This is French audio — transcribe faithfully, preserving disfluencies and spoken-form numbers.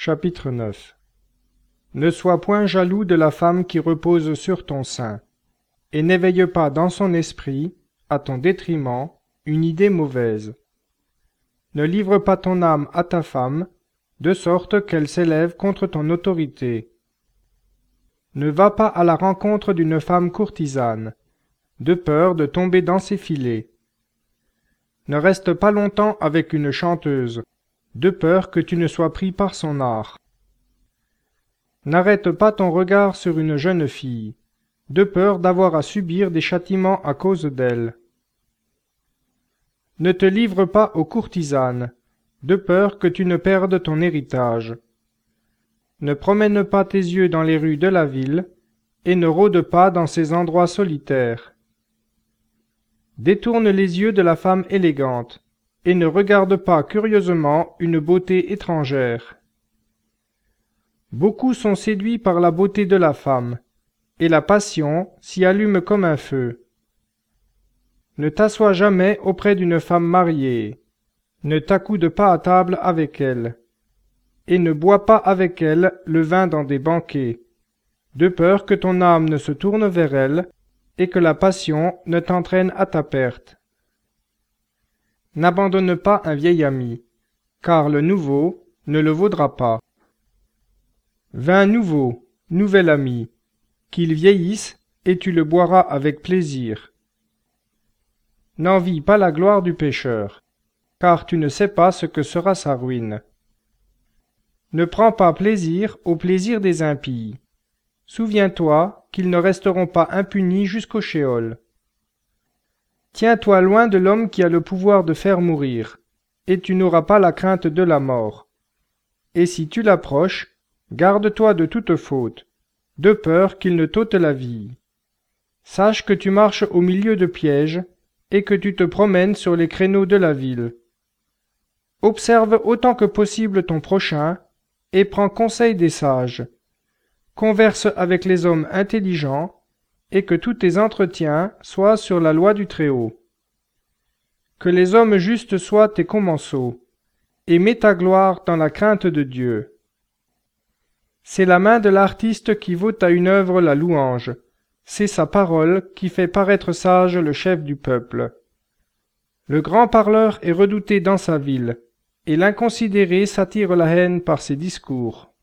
Chapitre neuf. Ne sois point jaloux de la femme qui repose sur ton sein, et n'éveille pas dans son esprit, à ton détriment, une idée mauvaise. Ne livre pas ton âme à ta femme, de sorte qu'elle s'élève contre ton autorité. Ne va pas à la rencontre d'une femme courtisane, de peur de tomber dans ses filets. Ne reste pas longtemps avec une chanteuse, de peur que tu ne sois pris par son art. N'arrête pas ton regard sur une jeune fille, de peur d'avoir à subir des châtiments à cause d'elle. Ne te livre pas aux courtisanes, de peur que tu ne perdes ton héritage. Ne promène pas tes yeux dans les rues de la ville, et ne rôde pas dans ces endroits solitaires. Détourne les yeux de la femme élégante, et ne regarde pas curieusement une beauté étrangère. Beaucoup sont séduits par la beauté de la femme, et la passion s'y allume comme un feu. Ne t'assois jamais auprès d'une femme mariée, ne t'accoude pas à table avec elle, et ne bois pas avec elle le vin dans des banquets, de peur que ton âme ne se tourne vers elle, et que la passion ne t'entraîne à ta perte. N'abandonne pas un vieil ami, car le nouveau ne le vaudra pas. Vin nouveau, nouvel ami, qu'il vieillisse, et tu le boiras avec plaisir. N'envie pas la gloire du pécheur, car tu ne sais pas ce que sera sa ruine. Ne prends pas plaisir au plaisir des impies. Souviens-toi qu'ils ne resteront pas impunis jusqu'au shéol. Tiens-toi loin de l'homme qui a le pouvoir de faire mourir, et tu n'auras pas la crainte de la mort. Et si tu l'approches, garde-toi de toute faute, de peur qu'il ne t'ôte la vie. Sache que tu marches au milieu de pièges, et que tu te promènes sur les créneaux de la ville. Observe autant que possible ton prochain, et prends conseil des sages. Converse avec les hommes intelligents, et que tous tes entretiens soient sur la loi du Très-Haut. Que les hommes justes soient tes commensaux, et mets ta gloire dans la crainte de Dieu. C'est la main de l'artiste qui vaut à une œuvre la louange, c'est sa parole qui fait paraître sage le chef du peuple. Le grand parleur est redouté dans sa ville, et l'inconsidéré s'attire la haine par ses discours.